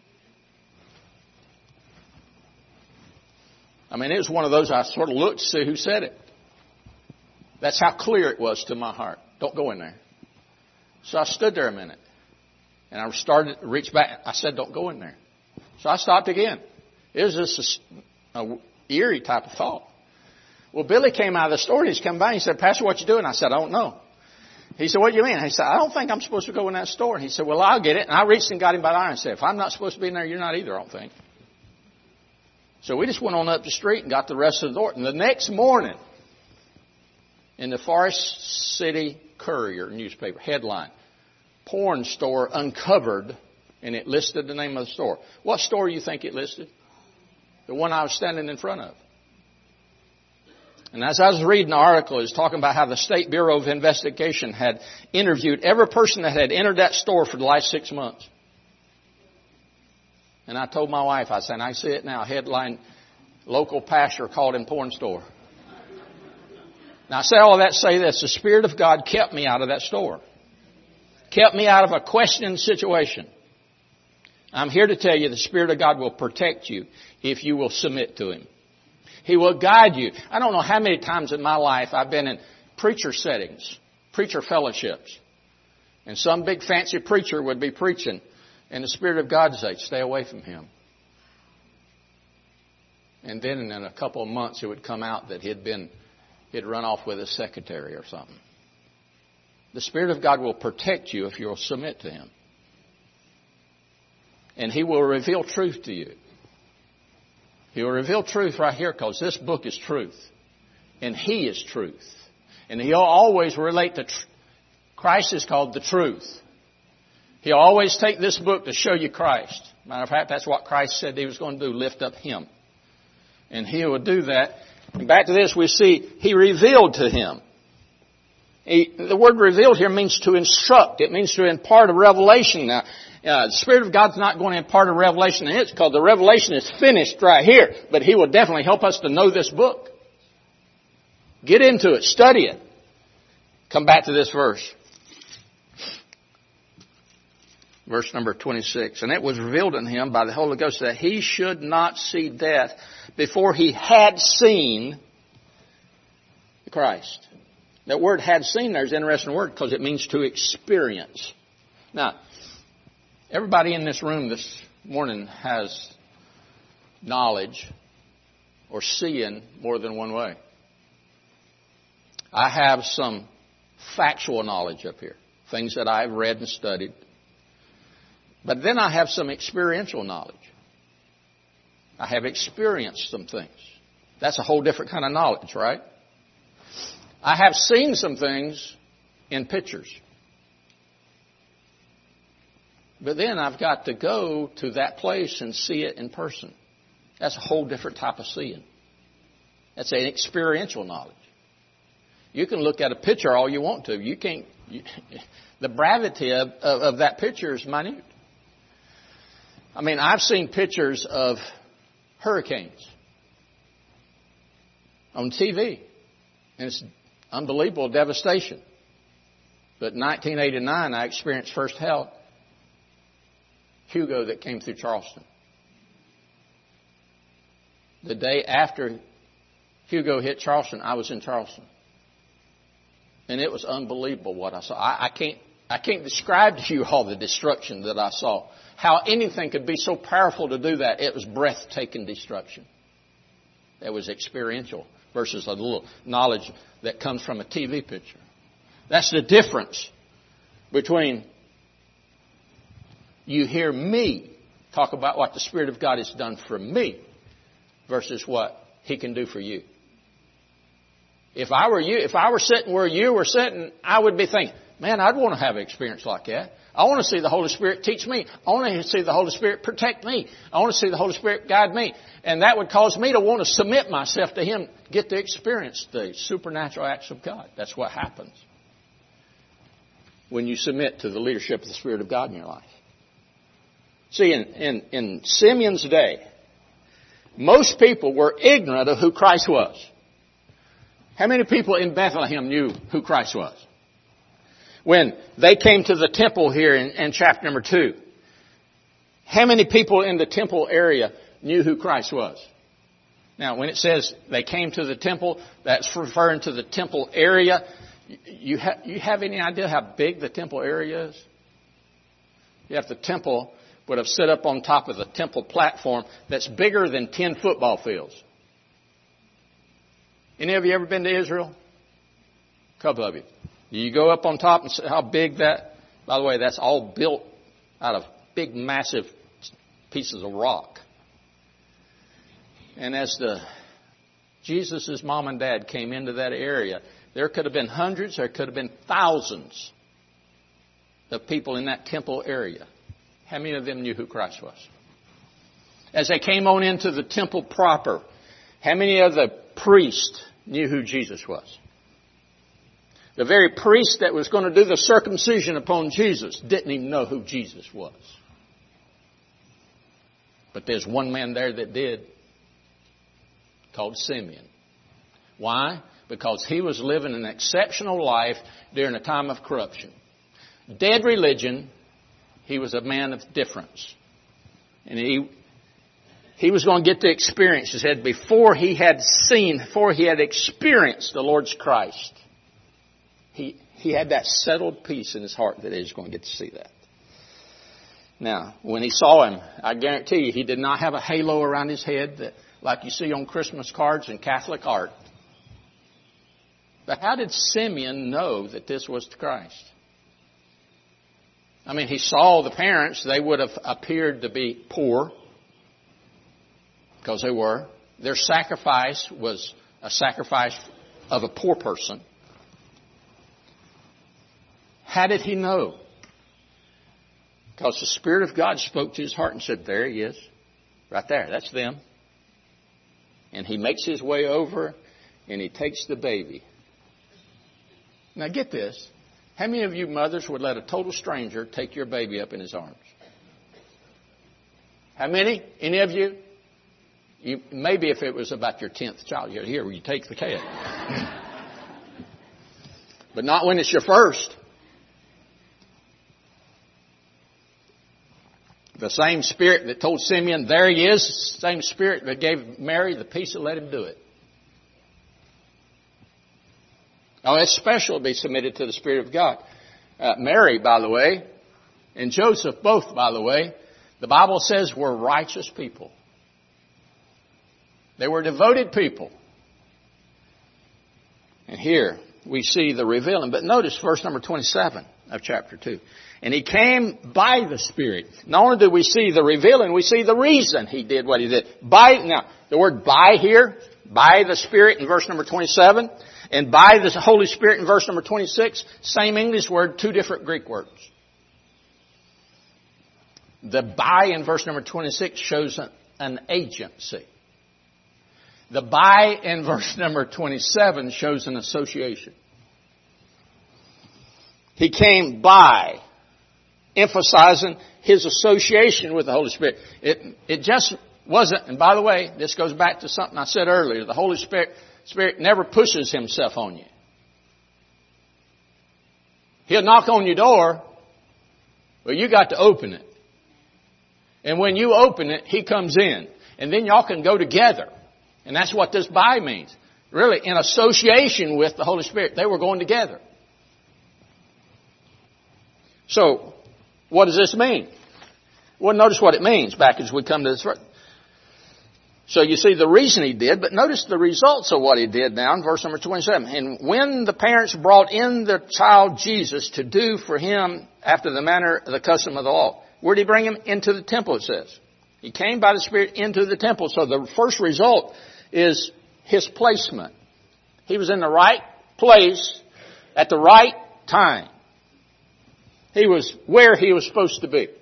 I mean, it was one of those I sort of looked to see who said it. That's how clear it was to my heart. Don't go in there. So I stood there a minute. And I started to reach back. I said, don't go in there. So I stopped again. It was just a, a eerie type of thought. Well, Billy came out of the store. He's come by and he said, Pastor, what you doing? I said, I don't know. He said, what do you mean? He said, I don't think I'm supposed to go in that store. He said, well, I'll get it. And I reached and got him by the arm and said, if I'm not supposed to be in there, you're not either, I don't think. So we just went on up the street and got the rest of the door. And the next morning, in the Forest City Courier newspaper, headline, porn store uncovered, and it listed the name of the store. What store do you think it listed? The one I was standing in front of. And as I was reading the article, it was talking about how the State Bureau of Investigation had interviewed every person that had entered that store for the last six months. And I told my wife, I said, I see it now, headline, local pastor called in porn store. Now I say all that to say this, the Spirit of God kept me out of that store. Kept me out of a questioning situation. I'm here to tell you the Spirit of God will protect you if you will submit to Him. He will guide you. I don't know how many times in my life I've been in preacher settings, preacher fellowships. And some big fancy preacher would be preaching. And the Spirit of God would say, stay away from him. And then in a couple of months it would come out that he'd been, he'd run off with his secretary or something. The Spirit of God will protect you if you'll submit to Him. And He will reveal truth to you. He will reveal truth right here because this book is truth. And He is truth. And He'll always relate to tr- Christ is called the truth. He'll always take this book to show you Christ. Matter of fact, that's what Christ said He was going to do, lift up Him. And He will do that. And back to this, we see He revealed to him. He, the word revealed here means to instruct. It means to impart a revelation. Now, uh, the Spirit of God's not going to impart a revelation in it because the revelation is finished right here. But He will definitely help us to know this book. Get into it. Study it. Come back to this verse. Verse number twenty-six. And it was revealed in him by the Holy Ghost that he should not see death before he had seen Christ. That word had seen there is an interesting word because it means to experience. Now, everybody in this room this morning has knowledge or seeing more than one way. I have some factual knowledge up here, things that I've read and studied. But then I have some experiential knowledge. I have experienced some things. That's a whole different kind of knowledge, right? I have seen some things in pictures. But then I've got to go to that place and see it in person. That's a whole different type of seeing. That's an experiential knowledge. You can look at a picture all you want to. You can't. You, the brevity of, of, of that picture is minute. I mean, I've seen pictures of hurricanes on T V, and it's unbelievable devastation. But in nineteen eighty-nine, I experienced firsthand Hugo that came through Charleston. The day after Hugo hit Charleston, I was in Charleston. And it was unbelievable what I saw. I, I can't I can't describe to you all the destruction that I saw. How anything could be so powerful to do that. It was breathtaking destruction. It was experiential versus a little knowledge that comes from a T V picture. That's the difference between you hear me talk about what the Spirit of God has done for me versus what He can do for you. If I were you, if I were sitting where you were sitting, I would be thinking, man, I'd want to have an experience like that. I want to see the Holy Spirit teach me. I want to see the Holy Spirit protect me. I want to see the Holy Spirit guide me. And that would cause me to want to submit myself to Him, get to experience the supernatural acts of God. That's what happens when you submit to the leadership of the Spirit of God in your life. See, in, in, in Simeon's day, most people were ignorant of who Christ was. How many people in Bethlehem knew who Christ was? When they came to the temple here in, in chapter number two, how many people in the temple area knew who Christ was? Now, when it says they came to the temple, that's referring to the temple area. You, ha- you have any idea how big the temple area is? You have the temple would have set up on top of the temple platform that's bigger than ten football fields. Any of you ever been to Israel? A couple of you. You go up on top and see how big that, by the way, that's all built out of big, massive pieces of rock. And as the Jesus' mom and dad came into that area, there could have been hundreds, there could have been thousands of people in that temple area. How many of them knew who Christ was? As they came on into the temple proper, how many of the priests knew who Jesus was? The very priest that was going to do the circumcision upon Jesus didn't even know who Jesus was. But there's one man there that did, called Simeon. Why? Because he was living an exceptional life during a time of corruption. Dead religion, he was a man of difference. And he he was going to get the experience. He said before he had seen, before he had experienced the Lord's Christ, he, he had that settled peace in his heart that he was going to get to see that. Now, when he saw him, I guarantee you, he did not have a halo around his head that, like you see on Christmas cards and Catholic art. But how did Simeon know that this was the Christ? I mean, he saw the parents. They would have appeared to be poor, because they were. Their sacrifice was a sacrifice of a poor person. How did he know? Because the Spirit of God spoke to his heart and said, there he is. Right there. That's them. And he makes his way over and he takes the baby. Now get this. How many of you mothers would let a total stranger take your baby up in his arms? How many? Any of you? You maybe if it was about your tenth child, you'd here where you take the kid. But not when it's your first. The same Spirit that told Simeon, there he is, the same Spirit that gave Mary the peace that let him do it. Now, it's special to be submitted to the Spirit of God. Uh, Mary, by the way, and Joseph, both, by the way, the Bible says were righteous people. They were devoted people. And here we see the revealing. But notice verse number twenty-seven of chapter two. And he came by the Spirit. Not only do we see the revealing, we see the reason he did what he did. By, now, the word by here, by the Spirit in verse number twenty-seven, and by the Holy Spirit in verse number twenty-six, same English word, two different Greek words. The by in verse number twenty-six shows an, an agency. The by in verse number twenty-seven shows an association. He came by, emphasizing his association with the Holy Spirit. It, it just wasn't, and by the way, this goes back to something I said earlier. The Holy Spirit, Spirit never pushes himself on you. He'll knock on your door, but you got to open it. And when you open it, he comes in. And then y'all can go together. And that's what this by means. Really, in association with the Holy Spirit, they were going together. So, what does this mean? Well, notice what it means back as we come to this verse. So you see the reason he did, but notice the results of what he did now in verse number twenty-seven. And when the parents brought in the child Jesus to do for him after the manner of the custom of the law. Where did he bring him? Into the temple, it says. He came by the Spirit into the temple. So the first result is his placement. He was in the right place at the right time. He was where he was supposed to be.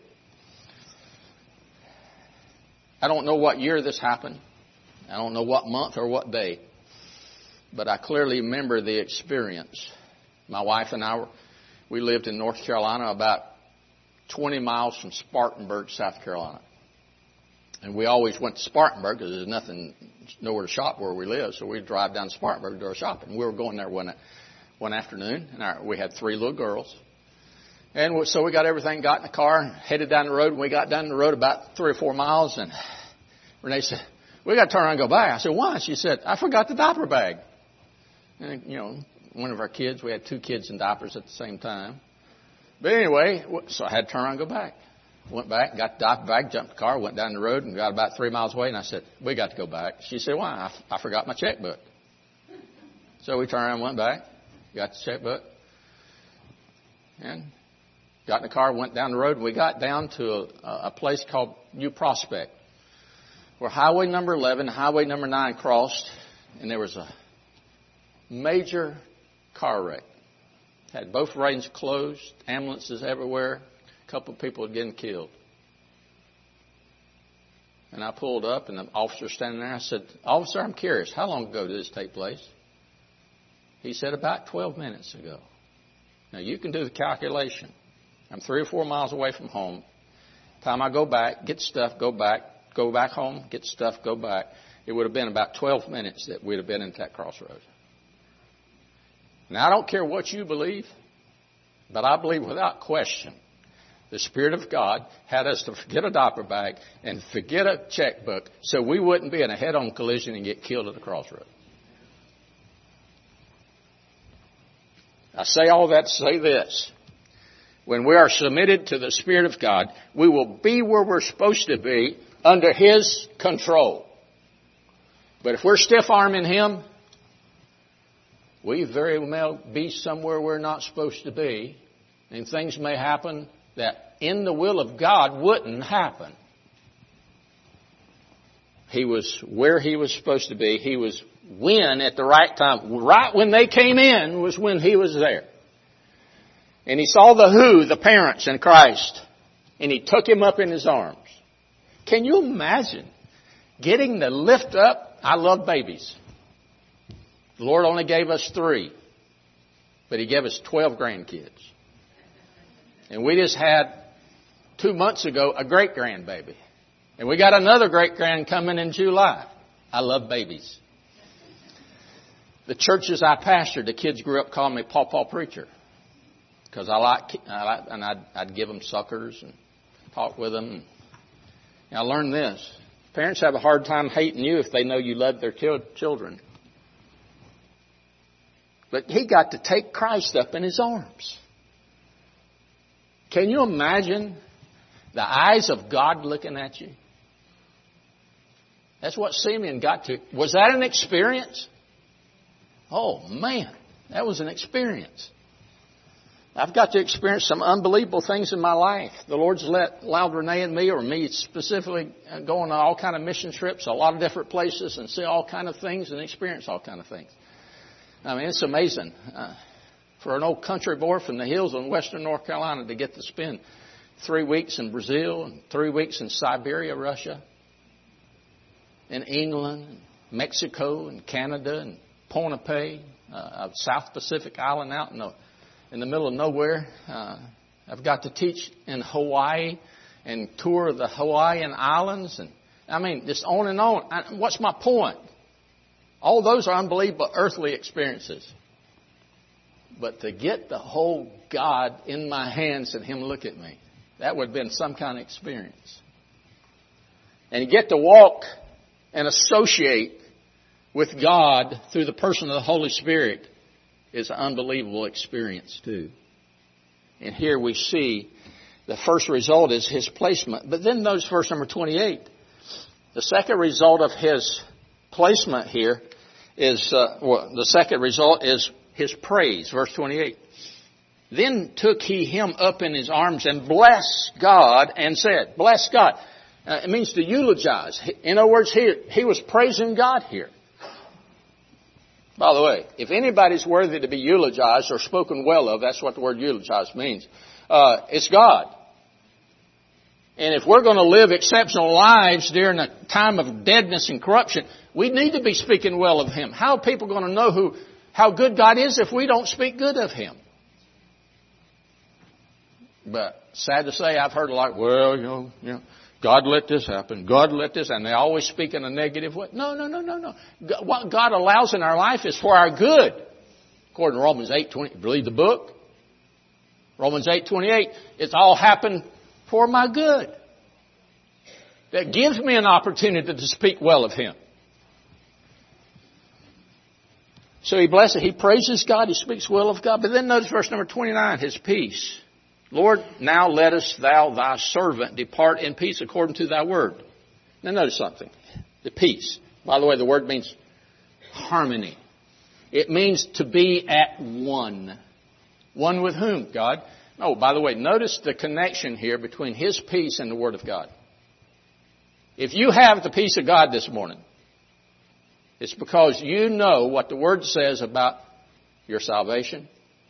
I don't know what year this happened. I don't know what month or what day. But I clearly remember the experience. My wife and I, were, we lived in North Carolina, about twenty miles from Spartanburg, South Carolina. And we always went to Spartanburg because there's nothing, nowhere to shop where we live. So we'd drive down to Spartanburg to do our shopping. We were going there one, one afternoon, and our, we had three little girls. And so we got everything, got in the car, and headed down the road. And we got down the road about three or four miles, and Renee said, we got to turn around and go back. I said, why? She said, I forgot the diaper bag. And, you know, one of our kids. We had two kids in diapers at the same time. But anyway, so I had to turn around and go back. Went back, got the diaper bag, jumped the car, went down the road, and got about three miles away. And I said, we got to go back. She said, why? I, f- I forgot my checkbook. So we turned around and went back, got the checkbook, and got in the car, went down the road. And we got down to a, a place called New Prospect, where highway number eleven, highway number nine crossed, and there was a major car wreck. Had both lanes closed, ambulances everywhere. A couple of people had getting killed. And I pulled up, and the officer standing there. I said, officer, I'm curious, how long ago did this take place? He said, about twelve minutes ago. Now, you can do the calculation. I'm three or four miles away from home. Time I go back, get stuff, go back, go back home, get stuff, go back. It would have been about twelve minutes that we'd have been at that crossroads. Now, I don't care what you believe, but I believe without question the Spirit of God had us to forget a diaper bag and forget a checkbook so we wouldn't be in a head-on collision and get killed at a crossroad. I say all that to say this. When we are submitted to the Spirit of God, we will be where we're supposed to be under His control. But if we're stiff-arming Him, we very well be somewhere we're not supposed to be, and things may happen that in the will of God wouldn't happen. He was where He was supposed to be. He was when at the right time. Right when they came in was when He was there. And He saw the who, the parents in Christ, and He took him up in His arms. Can you imagine getting the lift up? I love babies. The Lord only gave us three, but He gave us twelve grandkids. And we just had, two months ago, a great-grandbaby. And we got another great-grand coming in July. I love babies. The churches I pastored, the kids grew up calling me Paw Paw Preacher. Because I like, I like and I'd, I'd give them suckers and talk with them. And I learned this. Parents have a hard time hating you if they know you love their children. But He got to take Christ up in His arms. Can you imagine the eyes of God looking at you? That's what Simeon got to. Was that an experience? Oh, man, that was an experience. I've got to experience some unbelievable things in my life. The Lord's let, allowed Renee and me, or me specifically, go on all kind of mission trips, a lot of different places, and see all kind of things and experience all kind of things. I mean, it's amazing. Uh, for an old country boy from the hills in western North Carolina to get to spend three weeks in Brazil and three weeks in Siberia, Russia, in England, and Mexico, and Canada, and Pohnpei, uh, a South Pacific island out in the, in the middle of nowhere. Uh, I've got to teach in Hawaii and tour the Hawaiian Islands. And I mean, just on and on. I, what's my point? All those are unbelievable earthly experiences. But to get the whole God in my hands and Him look at me, that would have been some kind of experience. And you get to walk and associate with God through the person of the Holy Spirit is an unbelievable experience too. And here we see the first result is His placement. But then notice verse number twenty-eight. The second result of His placement here is, uh, well, the second result is His praise. Verse twenty-eight. Then took He him up in His arms and blessed God and said, bless God. Uh, it means to eulogize. In other words, he, he was praising God here. By the way, if anybody's worthy to be eulogized or spoken well of, that's what the word eulogize means. Uh, it's God. And if we're going to live exceptional lives during a time of deadness and corruption, we need to be speaking well of Him. How are people going to know who, how good God is if we don't speak good of Him? But sad to say, I've heard a lot, well, you know, you know, God let this happen. God let this, and they always speak in a negative way. No, no, no, no, no. What God allows in our life is for our good. According to Romans eight twenty, read the book. Romans eight twenty-eight, it's all happened for my good. That gives me an opportunity to speak well of Him. So he blesses, he praises God, he speaks well of God. But then notice verse number twenty-nine, his peace. Lord, now lettest thou thy servant depart in peace according to thy word. Now notice something. The peace. By the way, the word means harmony. It means to be at one. One with whom? God. Oh, by the way, notice the connection here between his peace and the word of God. If you have the peace of God this morning, it's because you know what the Word says about your salvation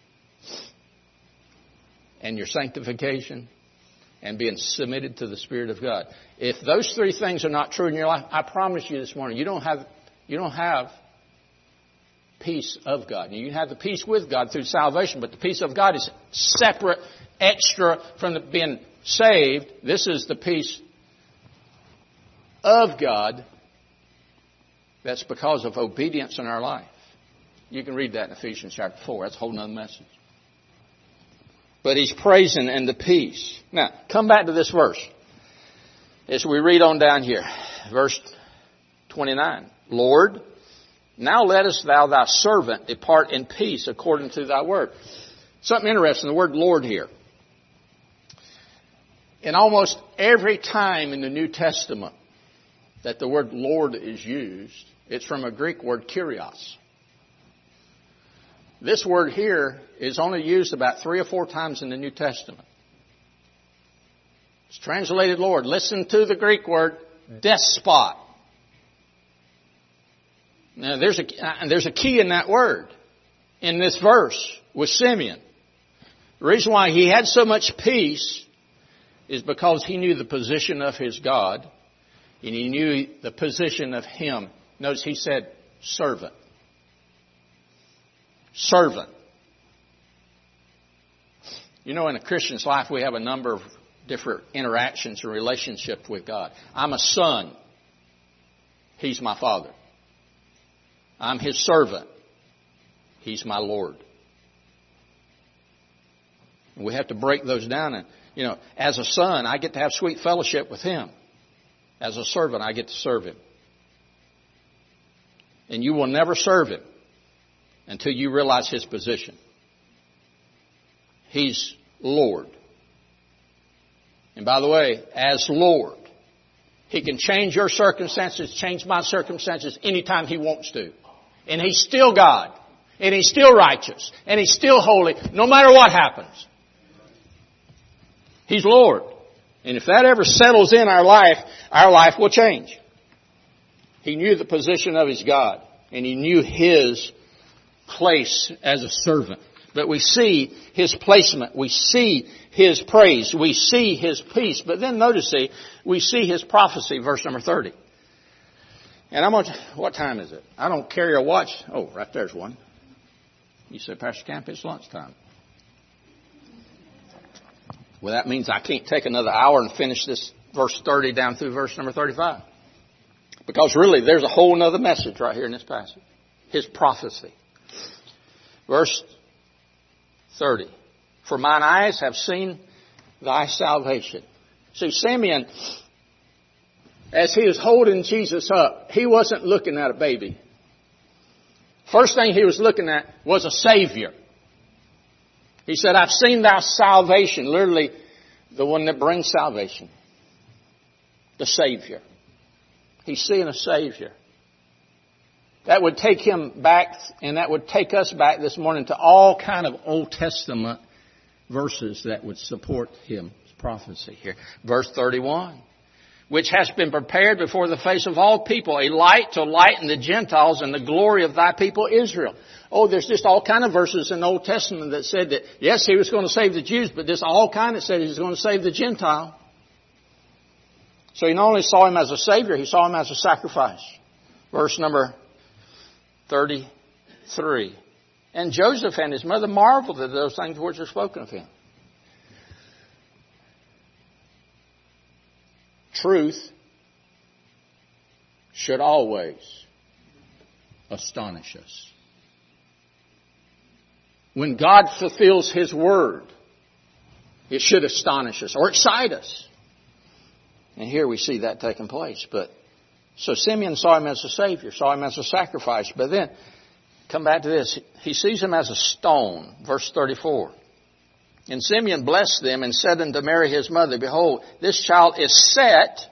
and your sanctification and being submitted to the Spirit of God. If those three things are not true in your life, I promise you this morning, you don't have, you don't have peace of God. You have the peace with God through salvation, but the peace of God is separate, extra from the being saved. This is the peace of God. That's because of obedience in our life. You can read that in Ephesians chapter four. That's a whole other message. But he's praising and the peace. Now, come back to this verse. As we read on down here. Verse twenty-nine. Lord, now lettest thou thy servant depart in peace according to thy word. Something interesting, the word Lord here. In almost every time in the New Testament that the word Lord is used, it's from a Greek word, kyrios. This word here is only used about three or four times in the New Testament. It's translated Lord. Listen to the Greek word, despot. Now, there's a, there's a key in that word, in this verse, with Simeon. The reason why he had so much peace is because he knew the position of his God. And he knew the position of him. Notice he said, servant. Servant. You know, in a Christian's life, we have a number of different interactions and relationships with God. I'm a son. He's my father. I'm his servant. He's my Lord. And we have to break those down. And, you know, as a son, I get to have sweet fellowship with him. As a servant, I get to serve him. And you will never serve him until you realize his position. He's Lord. And by the way, as Lord, he can change your circumstances, change my circumstances anytime he wants to. And he's still God. And he's still righteous. And he's still holy, no matter what happens. He's Lord. And if that ever settles in our life, our life will change. He knew the position of his God. And he knew his place as a servant. But we see his placement. We see his praise. We see his peace. But then notice, see, we see his prophecy, verse number thirty. And I'm going to, what time is it? I don't carry a watch. Oh, right there's one. You say, Pastor Camp, it's lunchtime. Well, that means I can't take another hour and finish this verse thirty down through verse number thirty-five. Because really, there's a whole other message right here in this passage. His prophecy. Verse thirty. For mine eyes have seen thy salvation. See, Simeon, as he was holding Jesus up, he wasn't looking at a baby. First thing he was looking at was a Savior. He said, I've seen thy salvation. Literally, the one that brings salvation. The Savior. He's seeing a Savior. That would take him back, and that would take us back this morning to all kind of Old Testament verses that would support his prophecy here. Verse thirty-one. Which has been prepared before the face of all people, a light to lighten the Gentiles and the glory of thy people Israel. Oh, there's just all kind of verses in the Old Testament that said that, yes, he was going to save the Jews, but there's all kind that said he was going to save the Gentile. So he not only saw him as a Savior, he saw him as a sacrifice. Verse number thirty-three. And Joseph and his mother marveled at those things which were spoken of him. Truth should always astonish us. When God fulfills his word, it should astonish us or excite us. And here we see that taking place. But so Simeon saw him as a Savior, saw him as a sacrifice. But then come back to this. He sees him as a stone. Verse thirty-four. And Simeon blessed them and said unto Mary his mother, Behold, this child is set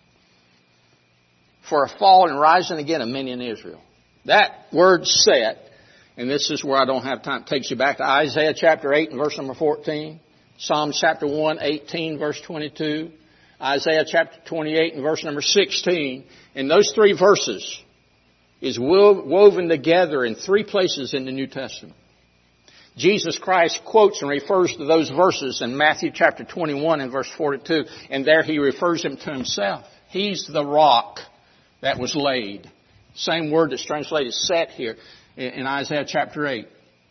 for a fall and rising again of many in Israel. That word set, and this is where I don't have time, takes you back to Isaiah chapter eight and verse number fourteen. Psalms chapter one, eighteen, verse twenty-two. Isaiah chapter twenty-eight and verse number sixteen. And those three verses is woven together in three places in the New Testament. Jesus Christ quotes and refers to those verses in Matthew chapter twenty-one and verse forty-two. And there he refers him to himself. He's the rock that was laid. Same word that's translated set here in Isaiah chapter eight.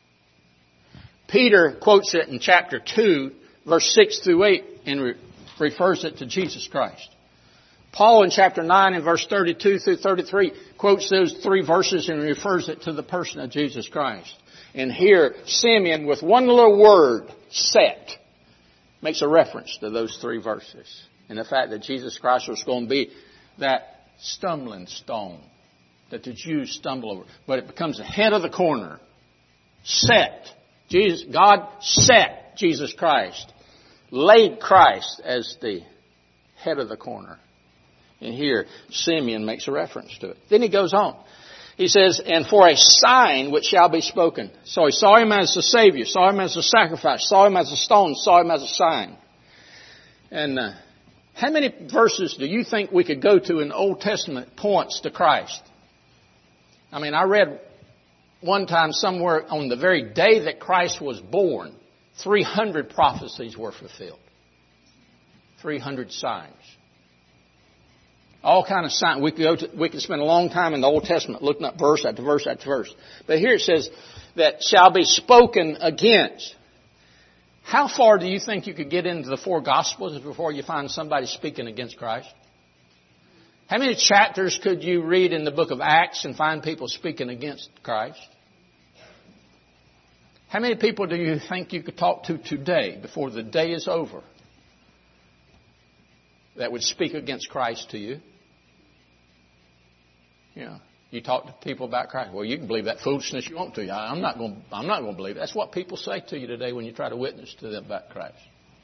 Peter quotes it in chapter two, verse six through eight, and re- refers it to Jesus Christ. Paul in chapter nine and verse thirty-two through thirty-three quotes those three verses and refers it to the person of Jesus Christ. And here, Simeon, with one little word, set, makes a reference to those three verses. And the fact that Jesus Christ was going to be that stumbling stone that the Jews stumble over. But it becomes the head of the corner. Set. Jesus, God set Jesus Christ. Laid Christ as the head of the corner. And here, Simeon makes a reference to it. Then he goes on. He says, and for a sign which shall be spoken. So he saw him as the Savior, saw him as a sacrifice, saw him as a stone, saw him as a sign. And uh, how many verses do you think we could go to in the Old Testament points to Christ? I mean, I read one time somewhere on the very day that Christ was born, three hundred prophecies were fulfilled. three hundred signs. All kind of signs. We could go to, we could spend a long time in the Old Testament looking up verse after verse after verse. But here it says that shall be spoken against. How far do you think you could get into the four Gospels before you find somebody speaking against Christ? How many chapters could you read in the book of Acts and find people speaking against Christ? How many people do you think you could talk to today before the day is over that would speak against Christ to you? You know, you talk to people about Christ. Well, you can believe that foolishness you want to. I'm not going. I'm not going to believe it. That's what people say to you today when you try to witness to them about Christ.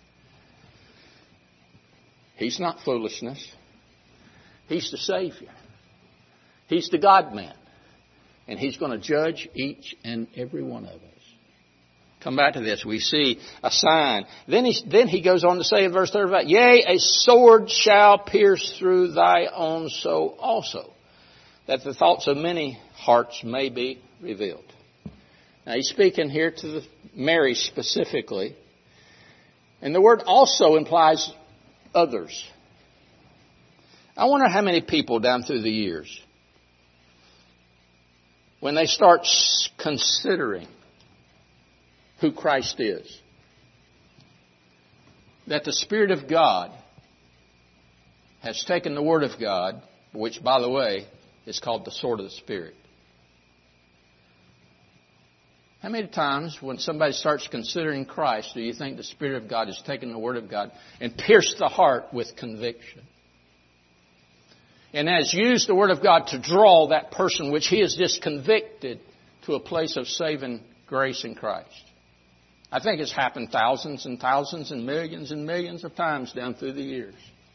He's not foolishness. He's the Savior. He's the God-man, and He's going to judge each and every one of us. Come back to this. We see a sign. Then he, then he goes on to say in verse thirty-five, yea, a sword shall pierce through thy own soul also, that the thoughts of many hearts may be revealed. Now he's speaking here to the Mary specifically. And the word also implies others. I wonder how many people down through the years, when they start considering who Christ is, that the Spirit of God has taken the Word of God, which, by the way, is called the sword of the Spirit. How many times when somebody starts considering Christ do you think the Spirit of God has taken the Word of God and pierced the heart with conviction? And has used the Word of God to draw that person which He has just convicted to a place of saving grace in Christ. I think it's happened thousands and thousands and millions and millions of times down through the years.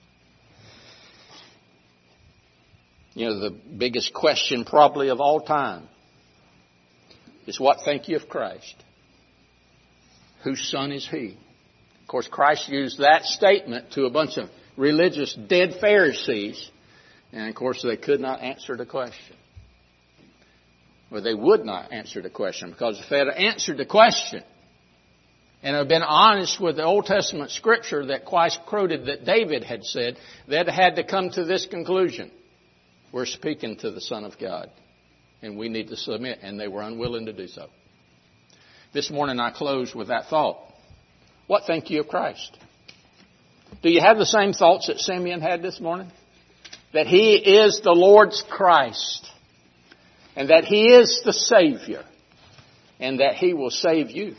You know, the biggest question probably of all time is, what think you of Christ? Whose son is He? Of course, Christ used that statement to a bunch of religious dead Pharisees. And of course, they could not answer the question. Well, they would not answer the question, because if they had answered the question and had been honest with the Old Testament scripture that Christ quoted that David had said, they'd had to come to this conclusion. We're speaking to the Son of God, and we need to submit, and they were unwilling to do so. This morning I close with that thought. What think you of Christ? Do you have the same thoughts that Simeon had this morning? That He is the Lord's Christ, and that He is the Savior, and that He will save you.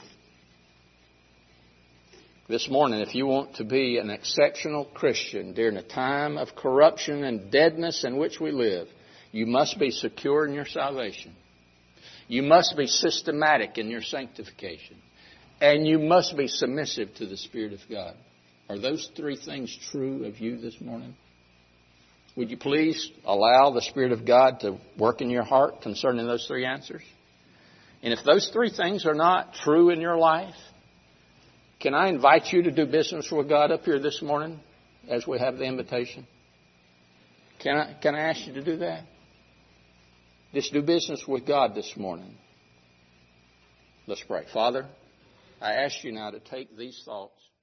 This morning, if you want to be an exceptional Christian during a time of corruption and deadness in which we live, you must be secure in your salvation. You must be systematic in your sanctification. And you must be submissive to the Spirit of God. Are those three things true of you this morning? Would you please allow the Spirit of God to work in your heart concerning those three answers? And if those three things are not true in your life, can I invite you to do business with God up here this morning as we have the invitation? Can I, can I ask you to do that? Just do business with God this morning. Let's pray. Father, I ask you now to take these thoughts